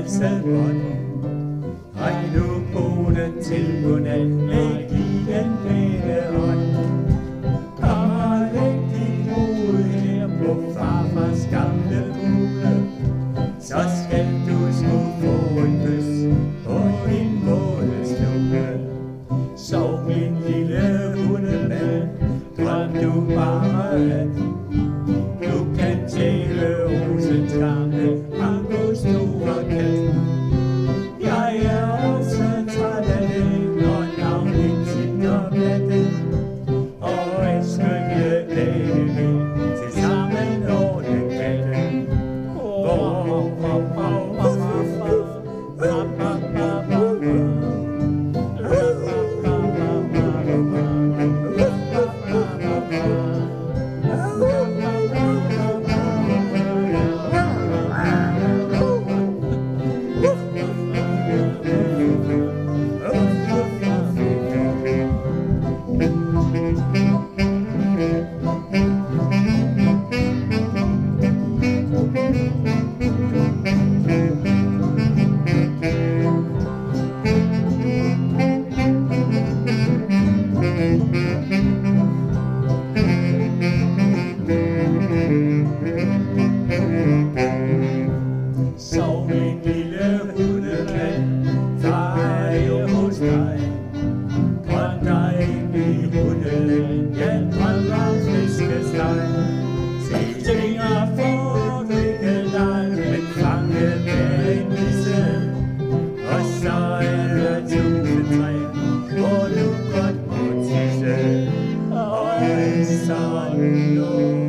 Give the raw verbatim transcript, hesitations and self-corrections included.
halsebånd. Ræk nu hovedet til godnat, læg i den pæne hånd. Kom og læg dit hoved her på farfars gamle pude, så skal du sgu få en kys på din våde stue. Sov min lille hundemand, drøm du bare at du kan tælle rosens gamle mangostore kat. Jeg er også træt af det, når navnet titter med det, og en skønne dage vil til sammen ordne katten. Sov min lille hundemand, far er hos dig. Drøm dig ind i hundeland, jeg drømmer fiskesteg. Se tinger får du ikke dig, men fange med en nisse. Og så er der tusind træer, hvor du godt må tisse. Og så nu